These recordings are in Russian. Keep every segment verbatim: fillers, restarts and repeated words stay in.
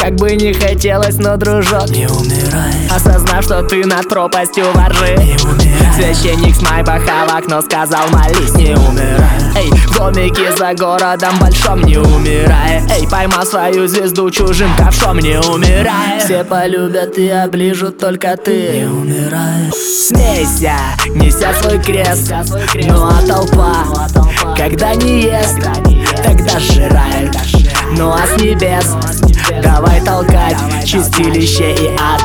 Как бы не хотелось, но, дружок, не умирай. осознав, что ты над пропастью воржи, не умирай. Священник с майбаха в окно сказал: молись, не умирай. Эй, в домике за городом большом, не умирай. Эй, поймал свою звезду чужим ковшом, не умирай. Все полюбят и оближут, только ты не умирай. Смейся, неся свой крест, ну а толпа, когда не ест, тогда сжирает. Ну а с небес давай толкать чистилище и ад.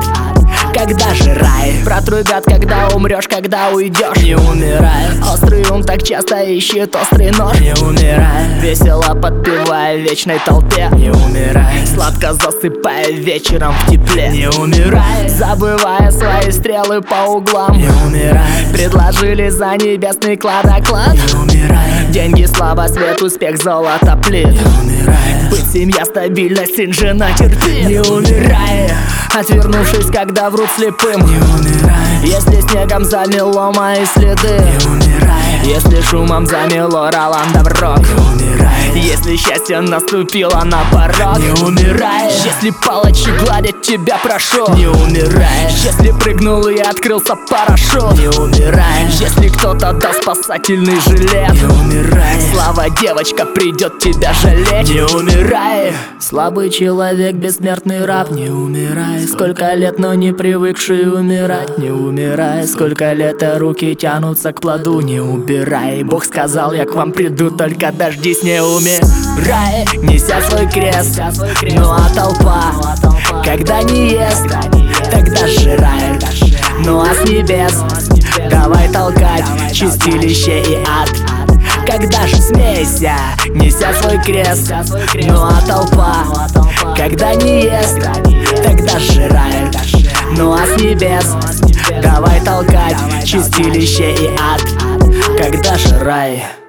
Когда же рай протрубят, когда умрешь, когда уйдешь, не умирай. Острый ум так часто ищет острый нож, не умирай. Весело подпевая в вечной толпе, не умирай. Сладко засыпая вечером в тепле, не умирай. Забывая свои стрелы по углам, не умирай. Предложили за небесный клад оклад, не умирай. Деньги, слава, свет, успех, золото, плит, не умирай. быть, семья, стабильность, сын, жена, терпи, не умирай. Отвернувшись, когда врут слепым, не умирай. если снегом замело мои следы, не умирай. если шумом замело Роланда в рок, не умирай. если счастье наступило на порог, не умирай. если палачи гладят тебя, прошу, не умирай. Если прыгнул и открылся парашют, не умирай. Если кто-то дал спасательный жилет, не умирай. слава, девочка, придет тебя жалеть, не умирай. Слабый человек, бессмертный раб, не умирай. Сколько лет, но не привыкший умирать, не умирай. Сколько лет, а руки тянутся к плоду, не убирай. Бог сказал, я к вам приду, только дождись, не умирай. Неся свой крест, ну а толпа, когда не ест, тогда сжирает. Ну а с небес давай толкать чистилище и ад. Когда же смейся, неся свой крест, ну а толпа, когда не ест, тогда сжирает. Ну а с небес давай толкать чистилище и ад. Когда же рай?